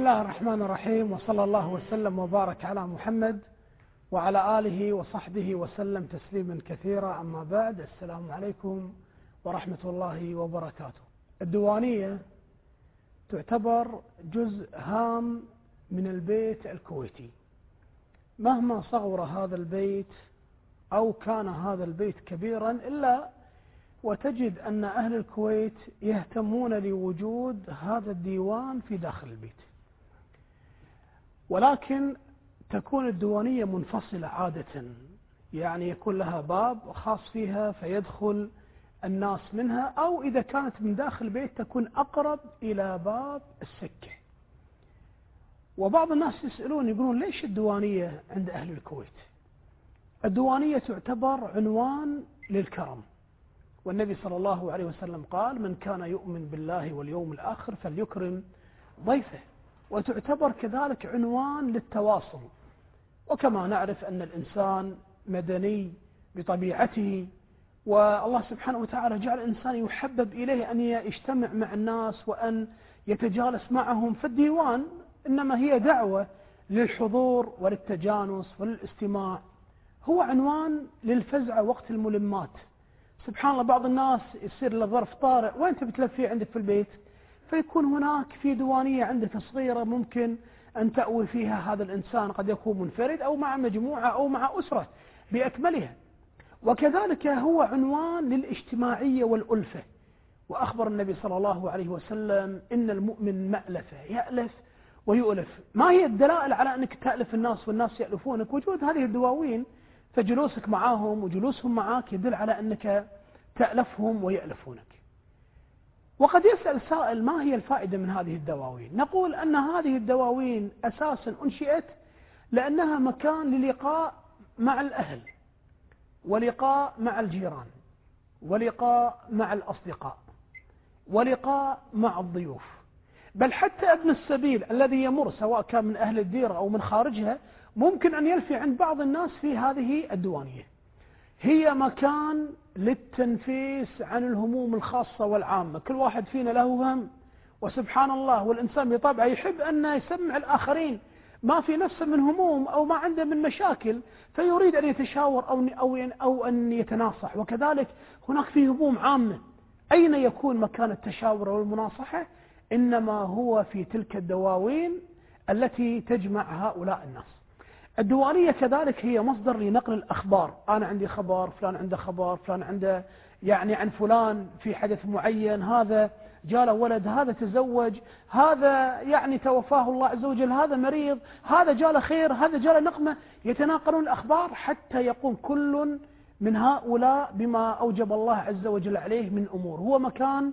الله الرحمن الرحيم، وصلى الله وسلم وبارك على محمد وعلى آله وصحبه وسلم تسليما كثيرا. أما بعد، السلام عليكم ورحمة الله وبركاته. الديوانية تعتبر جزء هام من البيت الكويتي، مهما صغر هذا البيت أو كان هذا البيت كبيرا، إلا وتجد أن أهل الكويت يهتمون لوجود هذا الديوان في داخل البيت. ولكن تكون الديوانية منفصلة عادة، يعني يكون لها باب خاص فيها فيدخل الناس منها، أو إذا كانت من داخل البيت تكون أقرب إلى باب السكة. وبعض الناس يسألون يقولون ليش الديوانية عند أهل الكويت؟ الديوانية تعتبر عنوان للكرم، والنبي صلى الله عليه وسلم قال: من كان يؤمن بالله واليوم الآخر فليكرم ضيفه. وتعتبر كذلك عنوان للتواصل، وكما نعرف أن الإنسان مدني بطبيعته، والله سبحانه وتعالى جعل الإنسان يحبب إليه أن يجتمع مع الناس وأن يتجالس معهم. فالديوان إنما هي دعوة للحضور وللتجانس وللاستماع، هو عنوان للفزعة وقت الملمات. سبحان الله، بعض الناس يصير له ظرف طارئ وين تبي تلفيه عندك في البيت، فيكون هناك في ديوانية عندك صغيرة ممكن أن تأوي فيها هذا الإنسان، قد يكون منفرد أو مع مجموعة أو مع أسرة بأكملها. وكذلك هو عنوان للاجتماعية والألفة. وأخبر النبي صلى الله عليه وسلم: إن المؤمن مألفة، يألف ويؤلف. ما هي الدلائل على أنك تألف الناس والناس يألفونك؟ وجود هذه الدواوين، فجلوسك معهم وجلوسهم معك يدل على أنك تألفهم ويألفونك. وقد يسأل سائل: ما هي الفائدة من هذه الدواوين؟ نقول أن هذه الدواوين أساسا أنشئت لأنها مكان للقاء مع الأهل، ولقاء مع الجيران، ولقاء مع الأصدقاء، ولقاء مع الضيوف. بل حتى ابن السبيل الذي يمر سواء كان من أهل الديرة أو من خارجها ممكن أن يلفي عند بعض الناس في هذه الديوانية. هي مكان للتنفيس عن الهموم الخاصة والعامة. كل واحد فينا له هم، وسبحان الله، والإنسان بطبعه يحب أن يسمع الآخرين ما في نفسه من هموم أو ما عنده من مشاكل، فيريد أن يتشاور أو أن يتناصح. وكذلك هناك في هموم عامة، أين يكون مكان التشاور والمناصحة؟ إنما هو في تلك الدواوين التي تجمع هؤلاء الناس. الديوانية كذلك هي مصدر لنقل الأخبار. أنا عندي خبر، فلان عنده خبر، فلان عنده يعني عن فلان في حدث معين، هذا جاله ولد، هذا تزوج، هذا يعني توفاه الله عز وجل، هذا مريض، هذا جاله خير، هذا جاله نقمة. يتناقلون الأخبار حتى يقوم كل من هؤلاء بما أوجب الله عز وجل عليه من أمور. هو مكان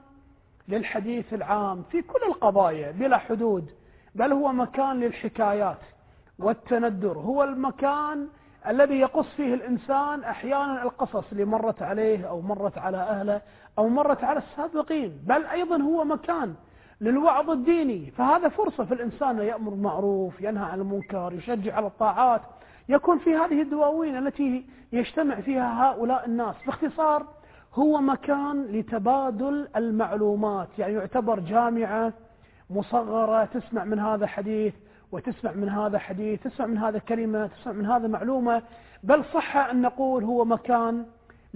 للحديث العام في كل القضايا بلا حدود، بل هو مكان للحكايات والتندر. هو المكان الذي يقص فيه الإنسان أحيانا القصص اللي مرت عليه أو مرت على أهله أو مرت على السابقين، بل أيضا هو مكان للوعظ الديني. فهذا فرصة في الإنسان يأمر بالمعروف، ينهى عن المنكر، يشجع على الطاعات، يكون في هذه الدواوين التي يجتمع فيها هؤلاء الناس. باختصار، هو مكان لتبادل المعلومات، يعني يعتبر جامعة مصغرة، تسمع من هذا حديث وتسمع من هذا حديث، تسمع من هذا كلمة، تسمع من هذا معلومة. بل صح أن نقول هو مكان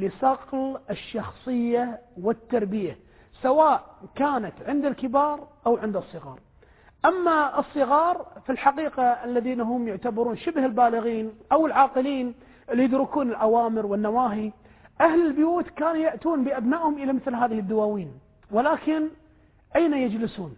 لصقل الشخصية والتربية، سواء كانت عند الكبار أو عند الصغار. أما الصغار في الحقيقة الذين هم يعتبرون شبه البالغين أو العاقلين اللي يدركون الأوامر والنواهي، أهل البيوت كانوا يأتون بأبنائهم إلى مثل هذه الدواوين، ولكن أين يجلسون؟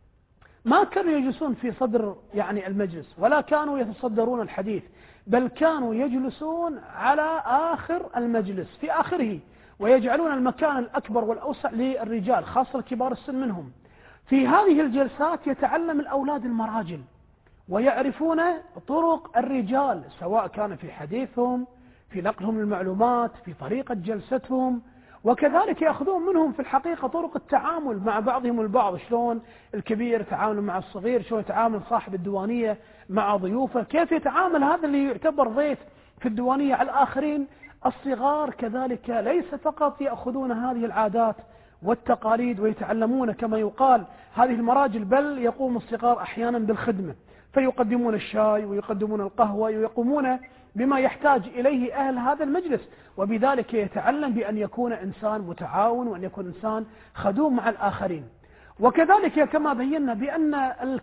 ما كانوا يجلسون في صدر يعني المجلس، ولا كانوا يتصدرون الحديث، بل كانوا يجلسون على آخر المجلس في آخره، ويجعلون المكان الأكبر والأوسع للرجال خاصة كبار السن منهم. في هذه الجلسات يتعلم الأولاد المراجل ويعرفون طرق الرجال، سواء كان في حديثهم، في نقلهم المعلومات، في طريقة جلستهم. وكذلك يأخذون منهم في الحقيقة طرق التعامل مع بعضهم البعض، شلون الكبير يتعامل مع الصغير، شلون يتعامل صاحب الديوانية مع ضيوفه، كيف يتعامل هذا اللي يعتبر ضيف في الديوانية على الآخرين. الصغار كذلك ليس فقط يأخذون هذه العادات والتقاليد، ويتعلمون كما يقال هذه المراجل، بل يقوم الصغار أحيانا بالخدمة، فيقدمون الشاي ويقدمون القهوة ويقومون بما يحتاج إليه أهل هذا المجلس، وبذلك يتعلم بأن يكون إنسان متعاون وأن يكون إنسان خدوم مع الآخرين. وكذلك كما بينا بأن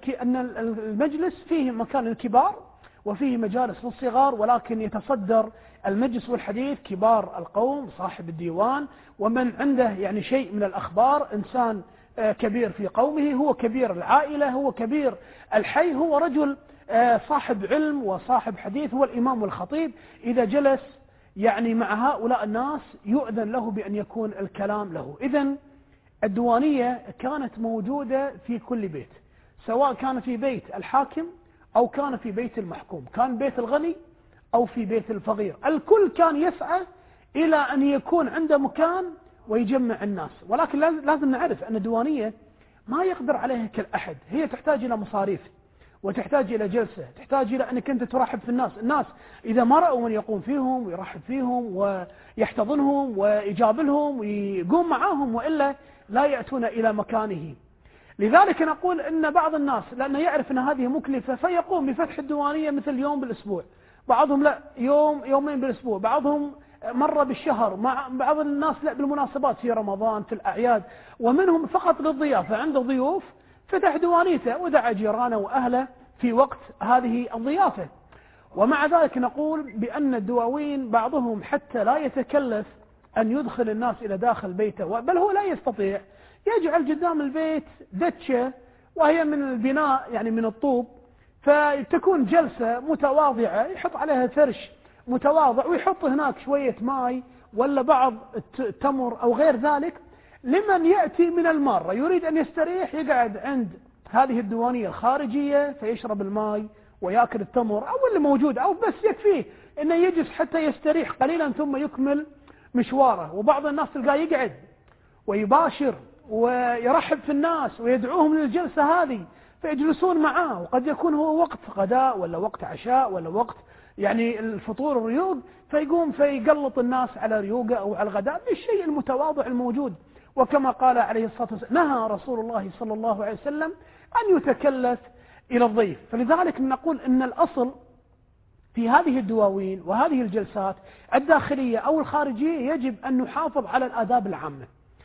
المجلس فيه مكان للكبار وفيه مجالس للصغار، ولكن يتصدر المجلس والحديث كبار القوم، صاحب الديوان، ومن عنده يعني شيء من الأخبار، إنسان كبير في قومه، هو كبير العائلة، هو كبير الحي، هو رجل صاحب علم وصاحب حديث، هو الإمام والخطيب. إذا جلس يعني مع هؤلاء الناس يؤذن له بأن يكون الكلام له. إذن الديوانية كانت موجودة في كل بيت، سواء كان في بيت الحاكم أو كان في بيت المحكوم، كان بيت الغني أو في بيت الفقير، الكل كان يسعى إلى أن يكون عنده مكان ويجمع الناس. ولكن لازم نعرف أن الديوانية ما يقدر عليها كل أحد، هي تحتاج إلى مصاريف وتحتاج إلى جلسة، تحتاج إلى أنك أنت ترحب في الناس إذا ما رأوا من يقوم فيهم ويرحب فيهم ويحتضنهم ويجابلهم ويقوم معاهم، وإلا لا يأتون إلى مكانه. لذلك نقول أن بعض الناس لأنه يعرف أن هذه مكلفة فيقوم بفتح الديوانية مثل يوم بالأسبوع، بعضهم لا يومين بالأسبوع، بعضهم مرة بالشهر، مع بعض الناس لا بالمناسبات في رمضان في الأعياد، ومنهم فقط للضيافة، عنده ضيوف فتح ديوانيته ودعا جيرانه وأهله في وقت هذه الضيافة. ومع ذلك نقول بأن الدواوين بعضهم حتى لا يتكلف أن يدخل الناس إلى داخل بيته، بل هو لا يستطيع، يجعل قدام البيت دتشة وهي من البناء يعني من الطوب، فتكون جلسة متواضعة، يحط عليها فرش متواضع ويحط هناك شوية ماء ولا بعض تمر أو غير ذلك، لمن يأتي من المارة يريد أن يستريح يقعد عند هذه الديوانية الخارجية فيشرب الماء ويأكل التمر أو اللي موجود، أو بس يكفيه أنه يجلس حتى يستريح قليلا ثم يكمل مشواره. وبعض الناس تلقاه يقعد ويباشر ويرحب في الناس ويدعوهم للجلسة هذه فيجلسون معاه، وقد يكون هو وقت غداء ولا وقت عشاء ولا وقت يعني الفطور الريوق، فيقوم فيقلط الناس على ريوقه أو على الغداء بالشيء المتواضع الموجود. وكما قال عليه الصلاة والسلام نهى رسول الله صلى الله عليه وسلم أن يتكلف إلى الضيف. فلذلك نقول أن الأصل في هذه الدواوين وهذه الجلسات الداخلية أو الخارجية يجب أن نحافظ على الآداب العامة،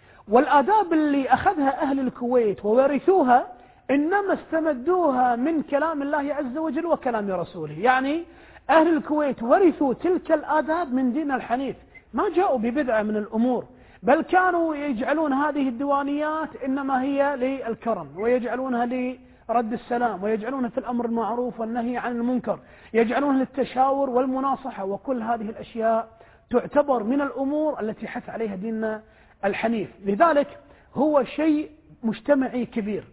والآداب اللي أخذها أهل الكويت وورثوها إنما استمدوها من كلام الله عز وجل وكلام رسوله. يعني أهل الكويت ورثوا تلك الآداب من دين الحنيف، ما جاءوا ببدعة من الأمور، بل كانوا يجعلون هذه الديوانيات إنما هي للكرم، ويجعلونها لرد السلام، ويجعلونها في الأمر المعروف والنهي عن المنكر، يجعلونها للتشاور والمناصحة، وكل هذه الأشياء تعتبر من الأمور التي حث عليها ديننا الحنيف. لذلك هو شيء مجتمعي كبير،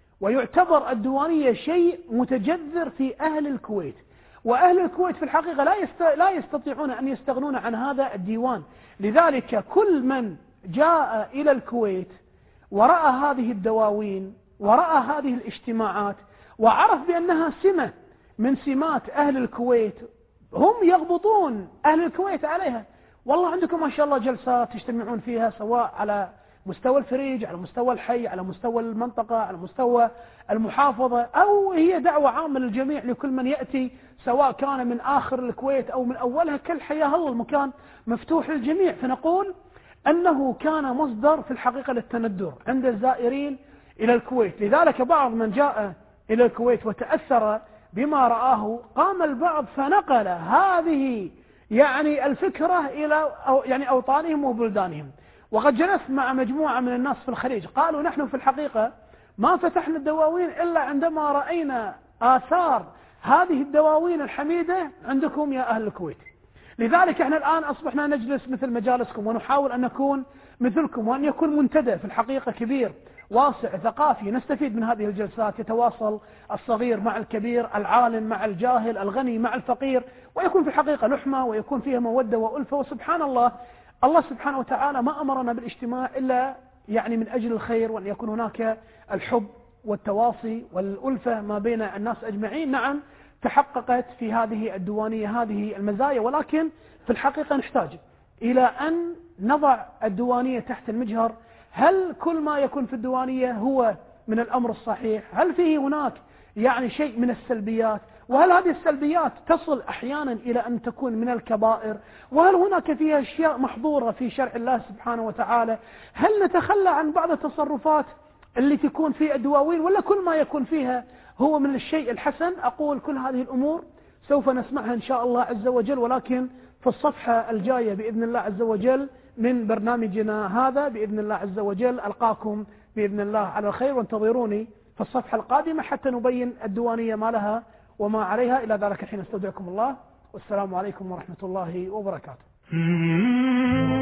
ويعتبر الديوانية شيء متجذر في أهل الكويت، وأهل الكويت في الحقيقة لا يستطيعون أن يستغنون عن هذا الديوان. لذلك كل من جاء إلى الكويت ورأى هذه الدواوين ورأى هذه الاجتماعات وعرف بأنها سمة من سمات أهل الكويت، هم يغبطون أهل الكويت عليها. والله عندكم ما شاء الله جلسات تجتمعون فيها سواء على مستوى الفريج، على مستوى الحي، على مستوى المنطقة، على مستوى المحافظة، أو هي دعوة عامة للجميع لكل من يأتي سواء كان من آخر الكويت أو من أولها، كل حياه الله المكان مفتوح للجميع. فنقول أنه كان مصدر في الحقيقة للتندر عند الزائرين إلى الكويت. لذلك بعض من جاء إلى الكويت وتأثر بما رآه قام البعض فنقل هذه يعني الفكرة إلى يعني أوطانهم وبلدانهم. وقد جلست مع مجموعة من الناس في الخليج قالوا نحن في الحقيقة ما فتحنا الدواوين إلا عندما رأينا آثار هذه الدواوين الحميدة عندكم يا أهل الكويت. لذلك احنا الآن أصبحنا نجلس مثل مجالسكم ونحاول أن نكون مثلكم، وأن يكون منتدى في الحقيقة كبير واسع ثقافي، نستفيد من هذه الجلسات، يتواصل الصغير مع الكبير، العالم مع الجاهل، الغني مع الفقير، ويكون في الحقيقة لحمة ويكون فيها مودة وألفة. وسبحان الله، الله سبحانه وتعالى ما أمرنا بالاجتماع إلا يعني من أجل الخير، وأن يكون هناك الحب والتواصي والألفة ما بين الناس أجمعين. نعم تحققت في هذه الديوانية هذه المزايا، ولكن في الحقيقة نحتاج إلى أن نضع الديوانية تحت المجهر هل كل ما يكون في الديوانية هو من الأمر الصحيح؟ هل فيه هناك يعني شيء من السلبيات؟ وهل هذه السلبيات تصل أحيانا إلى أن تكون من الكبائر؟ وهل هناك فيها أشياء محظورة في شرع الله سبحانه وتعالى؟ هل نتخلى عن بعض التصرفات اللي تكون في الدواوين، ولا كل ما يكون فيها هو من الشيء الحسن؟ أقول كل هذه الأمور سوف نسمعها إن شاء الله عز وجل، ولكن في الصفحة الجاية بإذن الله عز وجل من برنامجنا هذا بإذن الله عز وجل. ألقاكم بإذن الله على الخير، وانتظروني في الصفحة القادمة حتى نبين الديوانية ما لها وما عليها. إلى ذلك الحين استودعكم الله، والسلام عليكم ورحمة الله وبركاته.